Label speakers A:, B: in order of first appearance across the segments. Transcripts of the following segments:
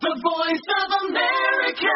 A: The Voice of America.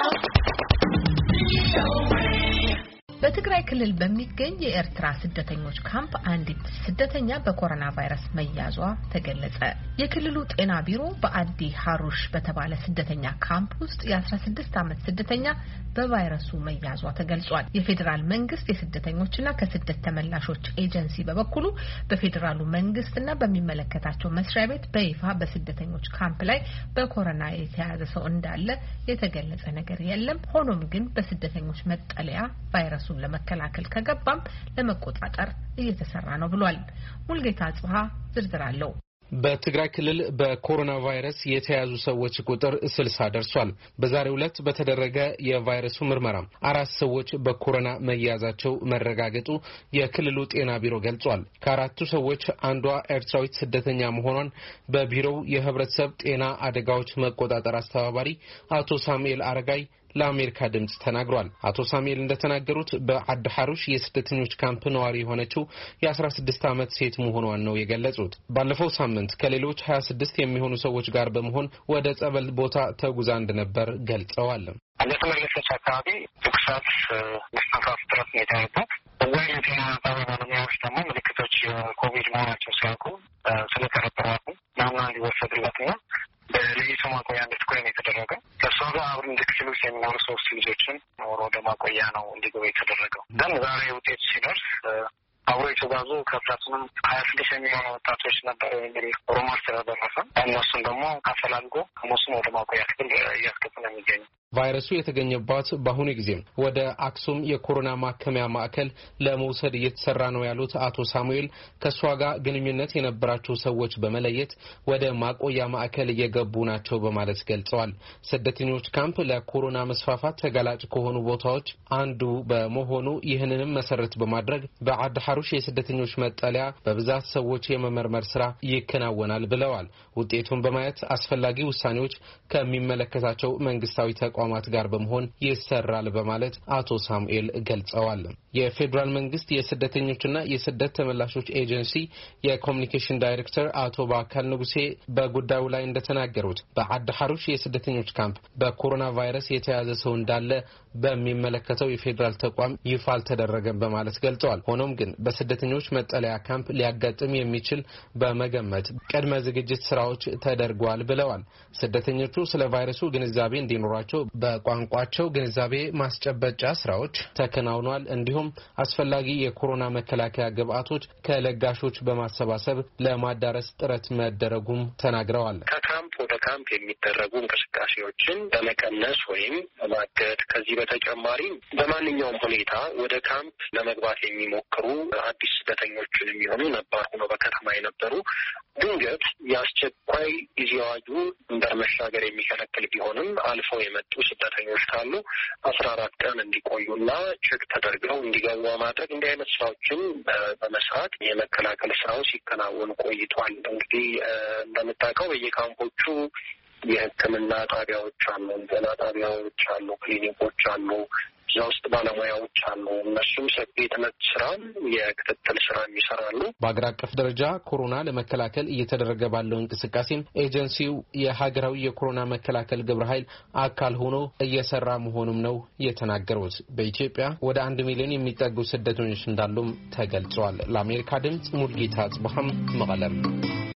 A: በትግራይ ክልል በሚገኝ የኤርትራ ስደተኞች ካምፕ አንዲት ስደተኛ በኮሮና ቫይረስ መያዟ ተገለጸ። የክልሉ ጤና ቢሮ በአዲ ሐሩሽ በተባለ ስደተኛ ካምፕ ውስጥ የ16 ዓመት ስደተኛ በቫይረሱ መያዟ ተገልጿል። የፌደራል መንግስት የስደተኞችና ከስደት ተመላሾች ኤጀንሲ በበኩሉ በፌደራሉ መንግስትና በሚመለከታቸው መስሪያ ቤት በይፋ በስደተኞች ካምፕ ላይ በኮሮና የተያዘ ሰው እንዳለ የተገለጸ ነገር የለም። ሆኖም ግን በስደተኞች መጠለያ ቫይረሱ ለመከላከል ከገባም ለመቆጣጠር እየተሰራ ነው ብሏል። ሙልጌታ አጽብሃ ዝርዝር አለው።
B: በትግራይ ክልል በኮሮና ቫይረስ የተያዙ ሰዎች ቁጥር 60 ደርሷል። በዛሬው ዕለት በተደረገ የቫይረሱ ምርመራ 4 ሰዎች በኮሮና መያዛቸው መረጋገጡ የክልሉ ጤና ቢሮ ገልጿል። ከአራቱ ሰዎች አንዷ ኤርትራዊት ስደተኛ መሆኗን በቢሮው የህብረተሰብ ጤና አደጋዎች መቆጣጠር አስተባባሪ አቶ ሳሙኤል አረጋይ ለአሜሪካ ድምጽ ተናግሯል። አቶ ሳሙኤል እንደተናገሩት በአዲ ሐሩሽ የስደተኞች ካምፕ ነዋሪ የሆነችው የ16 ዓመት ሴት መሆኗን ነው የገለጹት። ባለፈው ሳምንት ከሌሎች 26 የሚሆኑ ሰዎች ጋር በመሆን ወደ ጸበል ቦታ ተጉዛ እንደነበር ገልጸዋል።
C: ለተመለሰች አካባቢ ትኩሳት መስተንፋስ ጥረት የታየባት በዛይነት ባለሙያዎች ደግሞ ምልክቶች የኮቪድ መሆናቸው ሲያውቁ ስለተረጠሯት ናሙና እንዲወሰድላትና በለይቶ ማቆያ እንድትቆይ ነው የተደረገው። ከእሷ ጋር አብረን ክፍል ውስጥ የሚኖሩ 3 ልጆችን ወደ ማቆያ ነው እንዲገቡ የተደረገው። ግን ዛሬ ውጤት ሲደርስ አብሮ የተጓዙ ከፍራቱንም 26 የሚሆኑ ወጣቶች ነበር እንግዲህ ሮማር ስለደረሰ እነሱን ደግሞ አፈላልጎ ከሞሱም ወደ ማቆያ ክፍል እያስገቡ ነው የሚገኙ።
B: ቫይረሱ የተገኘባት በአሁኑ ጊዜ ወደ አክሱም የኮሮና ማከሚያ ማዕከል ለመውሰድ እየተሰራ ነው ያሉት አቶ ሳሙኤል ከሷ ጋር ግንኙነት የነበራቸው ሰዎች በመለየት ወደ ማቆያ ማዕከል እየገቡ ናቸው በማለት ገልጸዋል። ስደተኞች ካምፕ ለኮሮና መስፋፋት ተጋላጭ ከሆኑ ቦታዎች አንዱ በመሆኑ ይህንንም መሰረት በማድረግ በአዲ ሐሩሽ የስደተኞች መጠለያ በብዛት ሰዎች የመመርመር ስራ ይከናወናል ብለዋል። ውጤቱን በማየት አስፈላጊ ውሳኔዎች ከሚመለከታቸው መንግስታዊ ተቋማት ጋር በመሆን ይሰራል በማለት አቶ ሳሙኤል ገልጸዋል። የፌደራል መንግስት የስደተኞችና የስደት ተመላሾች ኤጀንሲ የኮሙኒኬሽን ዳይሬክተር አቶ ባካል ንጉሴ በጉዳዩ ላይ እንደተናገሩት በአዲ ሐሩሽ የስደተኞች ካምፕ በኮሮና ቫይረስ የተያዘ ሰው እንዳለ በሚመለከተው የፌደራል ተቋም ይፋ አልተደረገም በማለት ገልጸዋል። ሆኖም ግን በስደተኞች መጠለያ ካምፕ ሊያጋጥም የሚችል በመገመት ቅድመ ዝግጅት ስራዎች ተደርጓል ብለዋል። ስደተኞቹ ስለ ቫይረሱ ግንዛቤ እንዲኖራቸው በቋንቋቸው ግንዛቤ ማስጨበጫ ስራዎች ተከናውኗል። እንዲሁም አስፈላጊ የኮሮና መከላከያ ግብአቶች ከለጋሾች በማሰባሰብ ለማዳረስ ጥረት መደረጉም ተናግረዋል።
C: ከካምፕ ወደ ካምፕ የሚደረጉ እንቅስቃሴዎችን በመቀነስ ወይም በማገድ ከዚህ በተጨማሪ በማንኛውም ሁኔታ ወደ ካምፕ ለመግባት የሚሞክሩ አዲስ ስደተኞችን የሚሆኑ ነባር ሆኖ በከተማ የነበሩ ድንገት የአስቸኳይ ጊዜ አዋጁ ድንበር መሻገር የሚከለክል ቢሆንም አልፈው የመጡ ስደተኞች ካሉ 14 ቀን እንዲቆዩና ቼክ ተደርገው እንዲገቡ ማድረግ እንዲህ አይነት ስራዎችን በመስራት የመከላከል ስራው ሲከናወን ቆይቷል። እንግዲህ እንደምታውቀው በየካምፖቹ የሕክምና ጣቢያዎች አሉ፣ ጤና ጣቢያዎች አሉ፣ ክሊኒኮች አሉ፣ እዛ ውስጥ ባለሙያዎች አሉ። እነሱም ሰፊ የትምህርት ስራ የክትትል ስራ ይሰራሉ።
B: በአገር አቀፍ ደረጃ ኮሮና ለመከላከል እየተደረገ ባለው እንቅስቃሴ ኤጀንሲው የሀገራዊ የኮሮና መከላከል ግብረ ኃይል አካል ሆኖ እየሰራ መሆኑም ነው የተናገሩት። በኢትዮጵያ ወደ 1 ሚሊዮን የሚጠጉ ስደተኞች እንዳሉም ተገልጿል። ለአሜሪካ ድምጽ ሙልጌታ አጽብሃም መቀለም